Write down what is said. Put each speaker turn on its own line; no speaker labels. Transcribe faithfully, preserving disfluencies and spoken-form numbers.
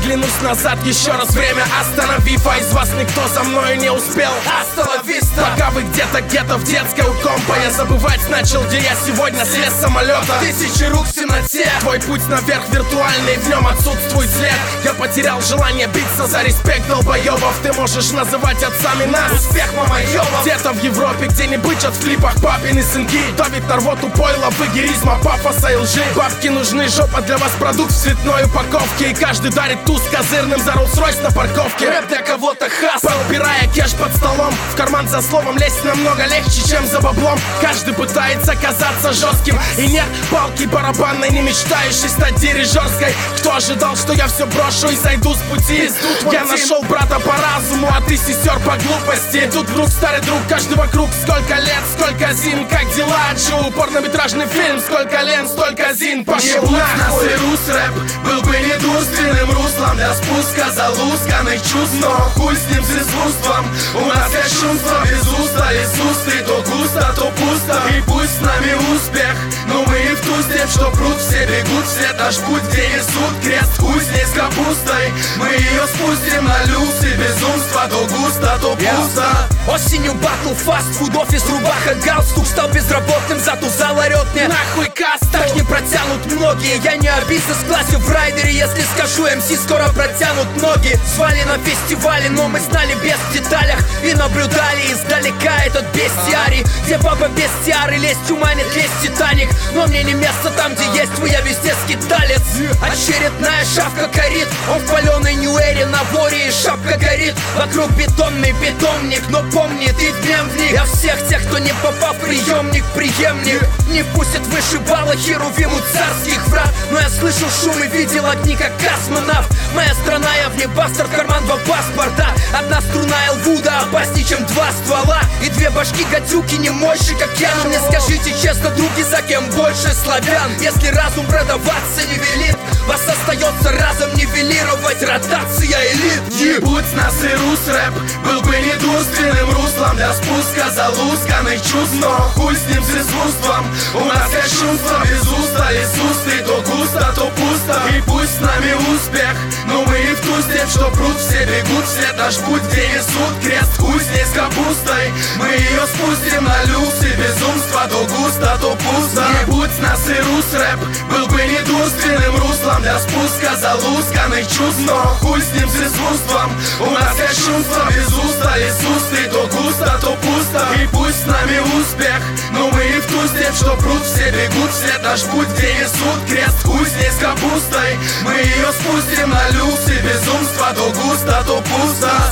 оглянусь назад еще раз, время остановив, а из вас никто за мною не успел. Остановись-то, пока вы где-то, где-то в детской у компа. Я забывать начал, где я сегодня слез с самолета. Тысячи рук в темноте, твой путь наверх виртуальный, в нем отсутствует след. Я потерял желание биться за респект долбоебов. Ты можешь называть отцами нас, успех мамоебов. Где-то в Европе, где не бычат в клипах папины сынки, давит на рвоту пойло, выгеризма, пафоса и лжи. Бабки нужны, жопа для вас продукт в цветной упаковке, и каждый дарит туз козырным за Rolls-Royce на парковке. Рэп для кого-то хасл, подбирая кеш под столом. В карман за словом лезть намного легче, чем за баблом. Каждый пытается казаться жестким, и нет палки барабанной, не мечтающей стать дирижерской. Кто ожидал, что я все брошу и сойду с пути? Я нашел брата по разуму, а ты сестер по глупости. Тут вдруг старый друг, каждый вокруг. Сколько лет, сколько зим, как дела? Чу, порнометражный фильм, сколько лент, столько зин. Пошел нахуй. Рус рэп был бы недурственным руслом для спуска залусканных чувств, но хуй с ним, с искусством. У нас кощунство без уста, из усты то густо, то пусто. И пусть с нами успех, но мы и в ту степь, что пруд, все бегут, все наш путь, где несут крест, хуй с ней с капустой. Мы ее спустим на люкс, и безумство то густо, то пусто.
Осенью батл, фастфуд, офис, рубаха, галстук. Стал безработным, зато зал орет мне
нахуй каст.
Так не протянут многие, я не о бизнес-классе в райдере. Если скажу, эм си скоро протянут ноги. Звали на фестивале, но мы знали без деталях и наблюдали издалека этот бестиарий, где папа без тиары лезть уманит, лезть Титаник. Но мне не место там, где есть вы, я везде скиталец. Очередная шавка горит, он в паленой нью-эре на воре, и шапка горит. Вокруг бетонный питомник, но помни, ты дневник. Я всех тех, кто не попал в приемник, преемник. Не пустят выше балла херувиму царских врат. Но я слышал шум и видел огни, как космонавт. Моя страна, я в ней бастард, карман два паспорта. Одна струна Элвуда опаснее, чем два ствола. И две башки гадюки не мощи, как я. Но мне скажите честно, други, за кем больше славян? Если разум продаваться не велит, вас остается разом нивелировать ротация элит.
Не будь нас и рус рэп был бы недурственным руслом для спуска залусканных чувств, но хуй с ним, с искусством. У нас кощунство без уста, из усты то густо, то пусто. И пусть с нами успех, но мы и в ту степь, что пруд, все бегут, все наш путь, где несут крест, хуй с ней с капустой. Мы ее спустим на люкс, и безумство то густо, то пусто. Не будь нас и рус рэп был бы недурственным руслом для спуска залусканных чувств, но хуй с ним, с искусством. У нас кощунство без уста, из усты то густо, то пусто. И пусть с нами успех, но мы и в ту степь, что пруд, все бегут, все наш путь, где несут крест, хуй с ней с капустой. Мы ее спустим на люкс, и безумство то густо, то пусто.